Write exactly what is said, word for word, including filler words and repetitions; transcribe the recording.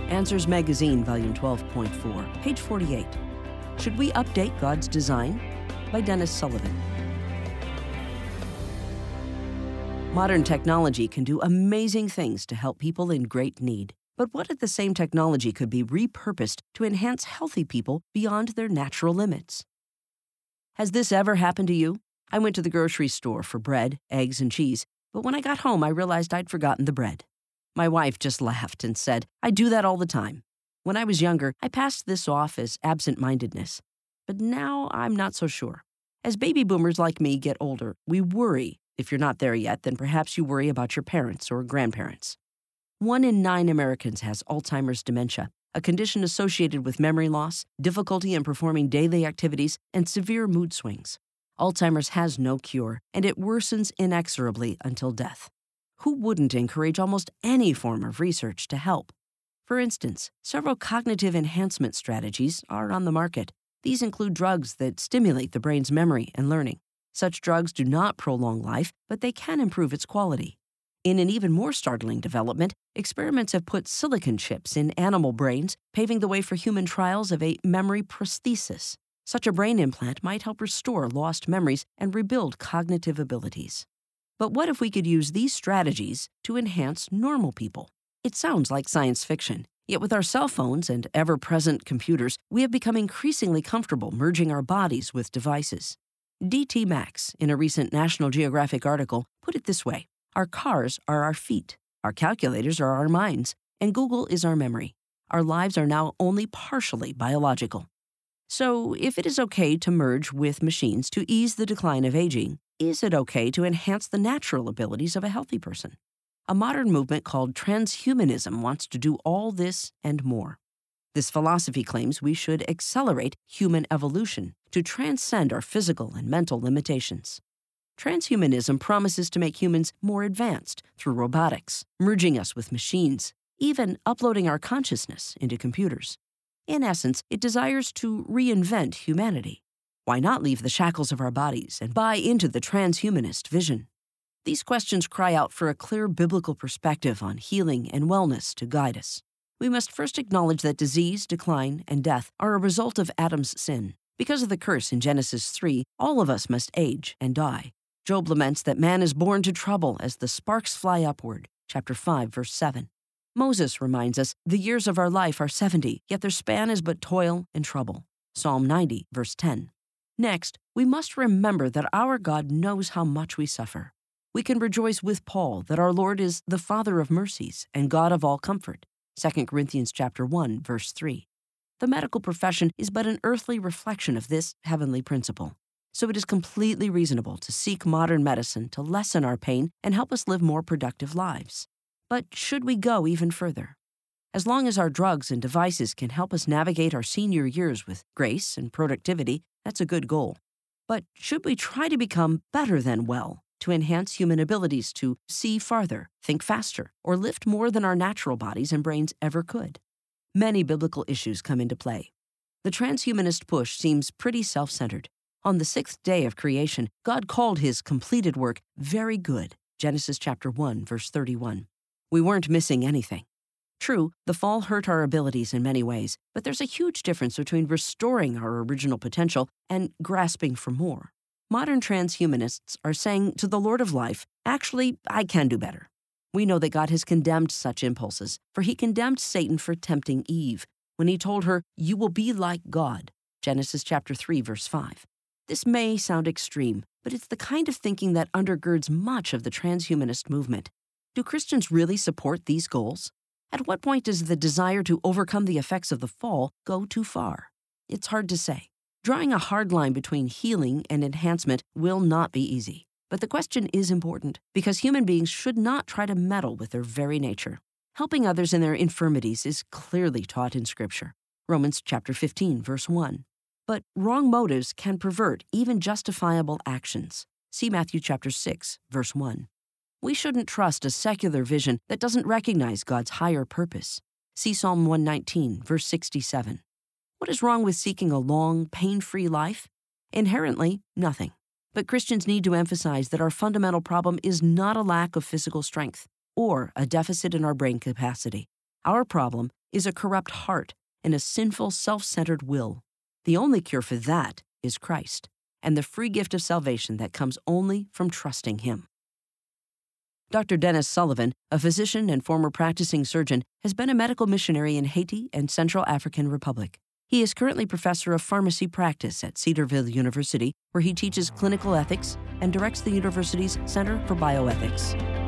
Answers Magazine, Volume twelve point four, page forty-eight. Should we update God's design? By Dennis Sullivan. Modern technology can do amazing things to help people in great need. But what if the same technology could be repurposed to enhance healthy people beyond their natural limits? Has this ever happened to you? I went to the grocery store for bread, eggs, and cheese, but when I got home, I realized I'd forgotten the bread. My wife just laughed and said, "I do that all the time." When I was younger, I passed this off as absent-mindedness. But now I'm not so sure. As baby boomers like me get older, we worry. If you're not there yet, then perhaps you worry about your parents or grandparents. One in nine Americans has Alzheimer's dementia, a condition associated with memory loss, difficulty in performing daily activities, and severe mood swings. Alzheimer's has no cure, and it worsens inexorably until death. Who wouldn't encourage almost any form of research to help? For instance, several cognitive enhancement strategies are on the market. These include drugs that stimulate the brain's memory and learning. Such drugs do not prolong life, but they can improve its quality. In an even more startling development, experiments have put silicon chips in animal brains, paving the way for human trials of a memory prosthesis. Such a brain implant might help restore lost memories and rebuild cognitive abilities. But what if we could use these strategies to enhance normal people? It sounds like science fiction, yet with our cell phones and ever-present computers, we have become increasingly comfortable merging our bodies with devices. D T Max, in a recent National Geographic article, put it this way: our cars are our feet, our calculators are our minds, and Google is our memory. Our lives are now only partially biological. So, if it is okay to merge with machines to ease the decline of aging, is it okay to enhance the natural abilities of a healthy person? A modern movement called transhumanism wants to do all this and more. This philosophy claims we should accelerate human evolution to transcend our physical and mental limitations. Transhumanism promises to make humans more advanced through robotics, merging us with machines, even uploading our consciousness into computers. In essence, it desires to reinvent humanity. Why not leave the shackles of our bodies and buy into the transhumanist vision? These questions cry out for a clear biblical perspective on healing and wellness to guide us. We must first acknowledge that disease, decline, and death are a result of Adam's sin. Because of the curse in Genesis three, all of us must age and die. Job laments that man is born to trouble as the sparks fly upward, chapter five, verse seven. Moses reminds us, the years of our life are seventy, yet their span is but toil and trouble, Psalm ninety, verse ten. Next, we must remember that our God knows how much we suffer. We can rejoice with Paul that our Lord is the Father of mercies and God of all comfort, Second Corinthians chapter one, verse three. The medical profession is but an earthly reflection of this heavenly principle. So it is completely reasonable to seek modern medicine to lessen our pain and help us live more productive lives. But should we go even further? As long as our drugs and devices can help us navigate our senior years with grace and productivity, that's a good goal. But should we try to become better than well to enhance human abilities to see farther, think faster, or lift more than our natural bodies and brains ever could? Many biblical issues come into play. The transhumanist push seems pretty self-centered. On the sixth day of creation, God called his completed work very good, Genesis chapter one, verse thirty-one. We weren't missing anything. True, the fall hurt our abilities in many ways, but there's a huge difference between restoring our original potential and grasping for more. Modern transhumanists are saying to the Lord of life, actually, I can do better. We know that God has condemned such impulses, for he condemned Satan for tempting Eve when he told her, "You will be like God," Genesis chapter three, verse five. This may sound extreme, but it's the kind of thinking that undergirds much of the transhumanist movement. Do Christians really support these goals? At what point does the desire to overcome the effects of the fall go too far? It's hard to say. Drawing a hard line between healing and enhancement will not be easy. But the question is important because human beings should not try to meddle with their very nature. Helping others in their infirmities is clearly taught in Scripture. Romans chapter fifteen, verse one. But wrong motives can pervert even justifiable actions. See Matthew chapter six, verse one. We shouldn't trust a secular vision that doesn't recognize God's higher purpose. See Psalm one nineteen, verse sixty-seven. What is wrong with seeking a long, pain-free life? Inherently, nothing. But Christians need to emphasize that our fundamental problem is not a lack of physical strength or a deficit in our brain capacity. Our problem is a corrupt heart and a sinful, self-centered will. The only cure for that is Christ and the free gift of salvation that comes only from trusting Him. Doctor Dennis Sullivan, a physician and former practicing surgeon, has been a medical missionary in Haiti and Central African Republic. He is currently professor of pharmacy practice at Cedarville University, where he teaches clinical ethics and directs the university's Center for Bioethics.